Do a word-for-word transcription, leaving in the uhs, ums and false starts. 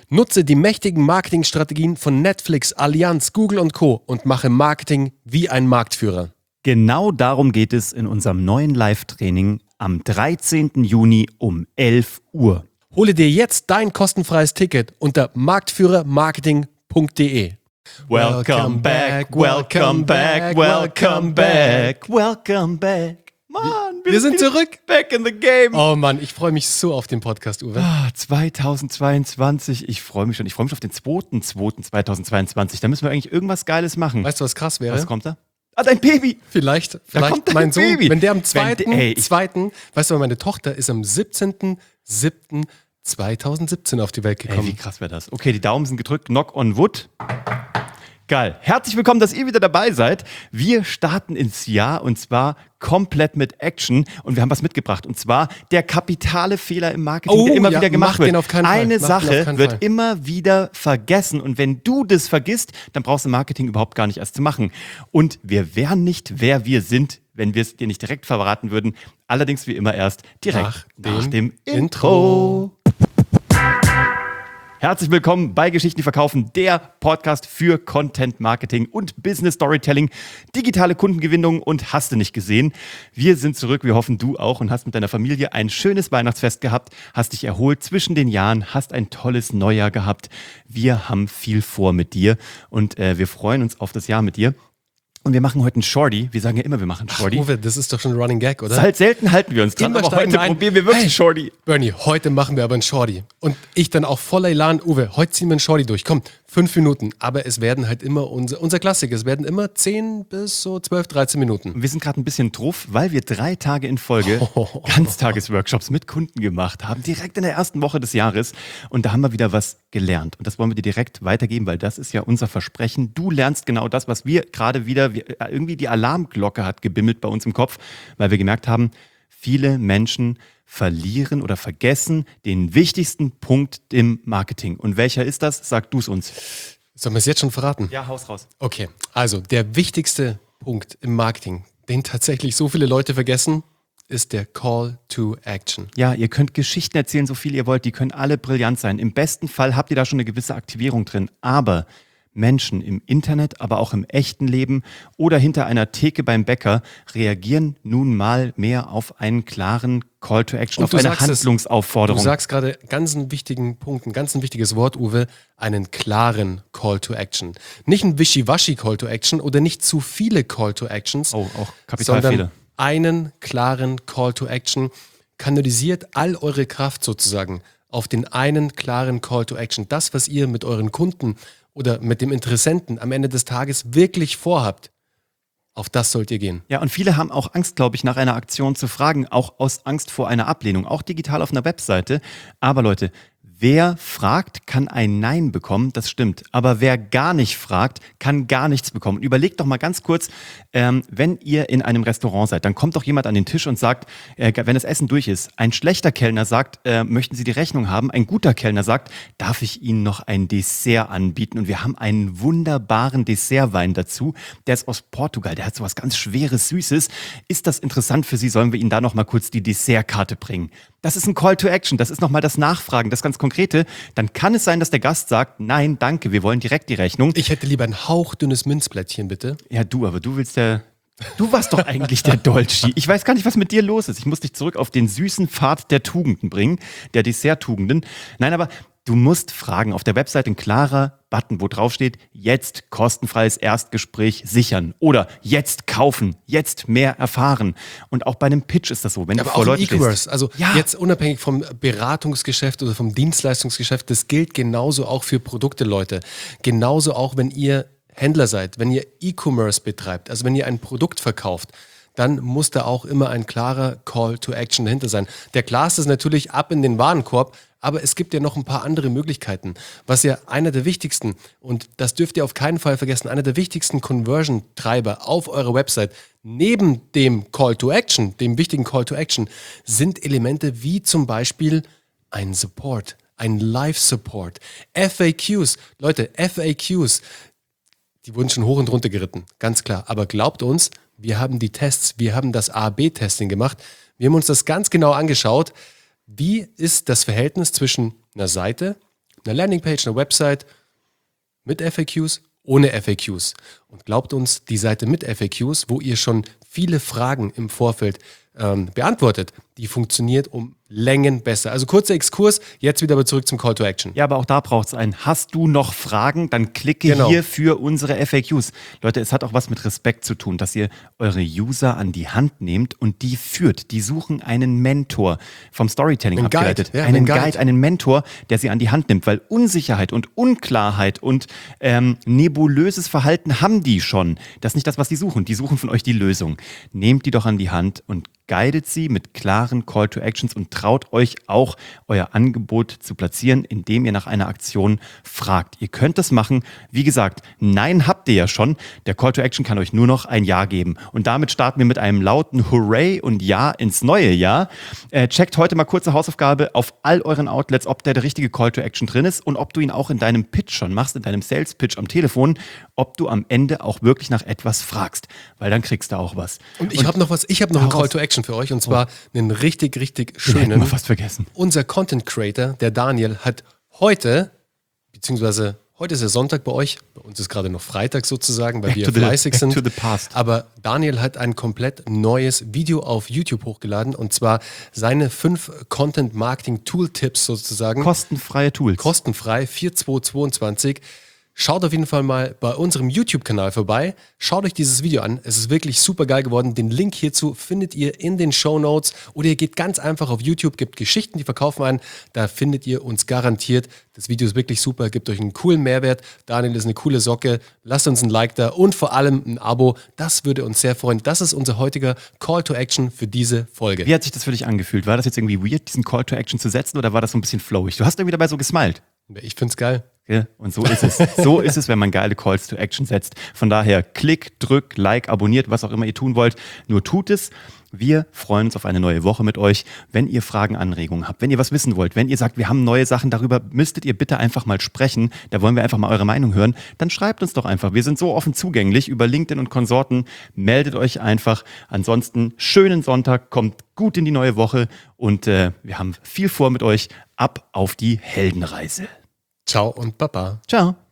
Nutze die mächtigen Marketingstrategien von Netflix, Allianz, Google und Co. und mache Marketing wie ein Marktführer. Genau darum geht es in unserem neuen Live-Training am dreizehnten Juni um elf Uhr. Hole dir jetzt dein kostenfreies Ticket unter marktführer marketing punkt de. Welcome back, welcome back, welcome back, welcome back. Mann, wir, wir sind zurück. Back in the game. Oh Mann, ich freue mich so auf den Podcast, Uwe. Ah, zweitausendzweiundzwanzig, ich freue mich schon. Ich freue mich auf den zweiten zweiten zweitausendzweiundzwanzig. Da müssen wir eigentlich irgendwas Geiles machen. Weißt du, was krass wäre? Was kommt da? Ah, dein Baby. Vielleicht, vielleicht mein Sohn. Baby. Wenn der am zweiten zweiten Weißt du, meine Tochter ist am siebzehnten siebten zweitausendsiebzehn auf die Welt gekommen. Ey, wie krass wäre das? Okay, die Daumen sind gedrückt. Knock on wood. Geil. Herzlich willkommen, dass ihr wieder dabei seid. Wir starten ins Jahr und zwar komplett mit Action und wir haben was mitgebracht und zwar der kapitale Fehler im Marketing, oh, der immer ja, wieder gemacht wird. Auf keinen Eine Fall. Sache wird Fall. immer wieder vergessen und wenn du das vergisst, dann brauchst du Marketing überhaupt gar nicht erst zu machen. Und wir wären nicht, wer wir sind, wenn wir es dir nicht direkt verraten würden. Allerdings wie immer erst direkt nach, nach dem, dem Intro. Intro. Herzlich willkommen bei Geschichten, die verkaufen, der Podcast für Content Marketing und Business Storytelling, digitale Kundengewinnung und hast du nicht gesehen. Wir sind zurück, wir hoffen du auch und hast mit deiner Familie ein schönes Weihnachtsfest gehabt, hast dich erholt zwischen den Jahren, hast ein tolles Neujahr gehabt. Wir haben viel vor mit dir und äh, wir freuen uns auf das Jahr mit dir. Und wir machen heute einen Shorty. Wir sagen ja immer, wir machen einen Shorty. Ach, Uwe, das ist doch schon ein Running Gag, oder? Halt selten halten wir uns dran, immer aber heute ein. probieren wir wirklich hey, einen Shorty. Bernie, heute machen wir aber einen Shorty. Und ich dann auch voller Elan, Uwe, heute ziehen wir einen Shorty durch. Komm, fünf Minuten. Aber es werden halt immer unser, unser Klassiker, es werden immer zehn bis so zwölf, dreizehn Minuten. Wir sind gerade ein bisschen drauf, weil wir drei Tage in Folge oh. Ganztagesworkshops mit Kunden gemacht haben, direkt in der ersten Woche des Jahres. Und da haben wir wieder was gelernt. Und das wollen wir dir direkt weitergeben, weil das ist ja unser Versprechen. Du lernst genau das, was wir gerade wieder, irgendwie die Alarmglocke hat gebimmelt bei uns im Kopf, weil wir gemerkt haben, viele Menschen verlieren oder vergessen den wichtigsten Punkt im Marketing. Und welcher ist das? Sag du es uns. Sollen wir es jetzt schon verraten? Ja, haus raus. Okay, also der wichtigste Punkt im Marketing, den tatsächlich so viele Leute vergessen, ist der Call to Action. Ja, ihr könnt Geschichten erzählen, so viel ihr wollt, die können alle brillant sein. Im besten Fall habt ihr da schon eine gewisse Aktivierung drin, aber Menschen im Internet, aber auch im echten Leben oder hinter einer Theke beim Bäcker reagieren nun mal mehr auf einen klaren Call to Action, auf eine Handlungsaufforderung. Es, du sagst gerade ganz einen wichtigen Punkt, ein ganz ein wichtiges Wort, Uwe, einen klaren Call to Action. Nicht ein Wischiwaschi Call to Action oder nicht zu viele Call to Actions, oh, auch Kapitalfehler. Sondern einen klaren Call to Action. Kanalisiert all eure Kraft sozusagen auf den einen klaren Call to Action. Das, was ihr mit euren Kunden oder mit dem Interessenten am Ende des Tages wirklich vorhabt, auf das sollt ihr gehen. Ja, und viele haben auch Angst, glaube ich, nach einer Aktion zu fragen, auch aus Angst vor einer Ablehnung, auch digital auf einer Webseite. Aber Leute, wer fragt, kann ein Nein bekommen, das stimmt. Aber wer gar nicht fragt, kann gar nichts bekommen. Überlegt doch mal ganz kurz, ähm, wenn ihr in einem Restaurant seid, dann kommt doch jemand an den Tisch und sagt, äh, wenn das Essen durch ist, ein schlechter Kellner sagt, äh, möchten Sie die Rechnung haben? Ein guter Kellner sagt, darf ich Ihnen noch ein Dessert anbieten? Und wir haben einen wunderbaren Dessertwein dazu. Der ist aus Portugal, der hat so was ganz Schweres, Süßes. Ist das interessant für Sie? Sollen wir Ihnen da noch mal kurz die Dessertkarte bringen? Das ist ein Call to Action, das ist nochmal das Nachfragen, das ganz Konkrete. Dann kann es sein, dass der Gast sagt, nein, danke, wir wollen direkt die Rechnung. Ich hätte lieber ein hauchdünnes Minzblättchen, bitte. Ja, du, aber du willst ja... Du warst doch eigentlich der Dolci. Ich weiß gar nicht, was mit dir los ist. Ich muss dich zurück auf den süßen Pfad der Tugenden bringen, der Dessert-Tugenden. Nein, aber du musst fragen. Auf der Website ein klarer Button, wo drauf steht, jetzt kostenfreies Erstgespräch sichern oder jetzt kaufen, jetzt mehr erfahren. Und auch bei einem Pitch ist das so. Wenn aber du vor auch Leuten im E-Commerce, stehst. also ja. Jetzt unabhängig vom Beratungsgeschäft oder vom Dienstleistungsgeschäft, das gilt genauso auch für Produkte, Leute. Genauso auch, wenn ihr Händler seid, wenn ihr E-Commerce betreibt, also wenn ihr ein Produkt verkauft, dann muss da auch immer ein klarer Call to Action dahinter sein. Der klarste ist natürlich ab in den Warenkorb, aber es gibt ja noch ein paar andere Möglichkeiten. Was ja einer der wichtigsten, und das dürft ihr auf keinen Fall vergessen, einer der wichtigsten Conversion-Treiber auf eurer Website, neben dem Call to Action, dem wichtigen Call to Action, sind Elemente wie zum Beispiel ein Support, ein Live-Support, F A Qs. Leute, F A Qs, die wurden schon hoch und runter geritten, ganz klar. Aber glaubt uns, wir haben die Tests, wir haben das A B Testing gemacht. Wir haben uns das ganz genau angeschaut. Wie ist das Verhältnis zwischen einer Seite, eine Landingpage, eine Website mit F A Qs, ohne F A Qs. Und glaubt uns, die Seite mit F A Qs, wo ihr schon viele Fragen im Vorfeld ähm, beantwortet, die funktioniert um Längen besser. Also kurzer Exkurs, jetzt wieder aber zurück zum Call to Action. Ja, aber auch da braucht es einen. Hast du noch Fragen? Dann klicke Genau. hier für unsere F A Qs. Leute, es hat auch was mit Respekt zu tun, dass ihr eure User an die Hand nehmt und die führt. Die suchen einen Mentor, vom Storytelling Einen abgeleitet. Guide, ja, einen einen Guide. Guide. einen Mentor, der sie an die Hand nimmt, weil Unsicherheit und Unklarheit und ähm, nebulöses Verhalten haben die schon. Das ist nicht das, was die suchen. Die suchen von euch die Lösung. Nehmt die doch an die Hand und guidet sie mit klaren Call to Actions und traut euch auch, euer Angebot zu platzieren, indem ihr nach einer Aktion fragt. Ihr könnt das machen. Wie gesagt, Nein habt ihr ja schon. Der Call to Action kann euch nur noch ein Ja geben. Und damit starten wir mit einem lauten Hooray und Ja ins neue Jahr. Äh, checkt heute mal kurze Hausaufgabe auf all euren Outlets, ob der, der richtige Call to Action drin ist und ob du ihn auch in deinem Pitch schon machst, in deinem Sales Pitch am Telefon, ob du am Ende auch wirklich nach etwas fragst. Weil dann kriegst du auch was. Und ich habe noch was, ich habe noch einen Heraus. Call to Action für euch und zwar einen richtig, richtig Den hätten schönen. wir fast vergessen. Unser Content Creator, der Daniel, hat heute, beziehungsweise heute ist ja Sonntag bei euch, bei uns ist gerade noch Freitag sozusagen, weil Back wir to the- fleißig back sind. to the past. Aber Daniel hat ein komplett neues Video auf YouTube hochgeladen und zwar seine fünf Content Marketing Tooltips sozusagen. Kostenfreie Tools. Kostenfrei, vier zwei zweiundzwanzig. Schaut auf jeden Fall mal bei unserem YouTube-Kanal vorbei. Schaut euch dieses Video an. Es ist wirklich super geil geworden. Den Link hierzu findet ihr in den Shownotes oder ihr geht ganz einfach auf YouTube, gebt Geschichten, die verkaufen ein. Da findet ihr uns garantiert. Das Video ist wirklich super, gibt euch einen coolen Mehrwert. Daniel ist eine coole Socke. Lasst uns ein Like da und vor allem ein Abo. Das würde uns sehr freuen. Das ist unser heutiger Call to Action für diese Folge. Wie hat sich das für dich angefühlt? War das jetzt irgendwie weird, diesen Call to Action zu setzen oder war das so ein bisschen flowig? Du hast irgendwie dabei so gesmiled. Ich find's geil. Ja, und so ist es. So ist es, wenn man geile Calls to Action setzt. Von daher Klick, drück, Like, abonniert, was auch immer ihr tun wollt. Nur tut es. Wir freuen uns auf eine neue Woche mit euch. Wenn ihr Fragen, Anregungen habt, wenn ihr was wissen wollt, wenn ihr sagt, wir haben neue Sachen, darüber müsstet ihr bitte einfach mal sprechen, da wollen wir einfach mal eure Meinung hören, dann schreibt uns doch einfach. Wir sind so offen zugänglich über LinkedIn und Konsorten. Meldet euch einfach. Ansonsten schönen Sonntag, kommt gut in die neue Woche und äh, wir haben viel vor mit euch. Ab auf die Heldenreise. Ciao und Baba. Ciao.